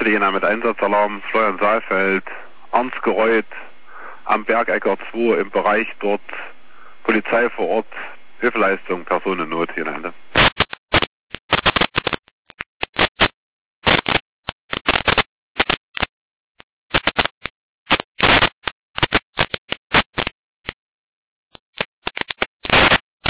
Stelle Jena mit Einsatzalarm, Florian Saalfeld, Arnsgereuth, am Bergecker 2 im Bereich dort, Polizei vor Ort, Hilfeleistung, Personennot, Jena.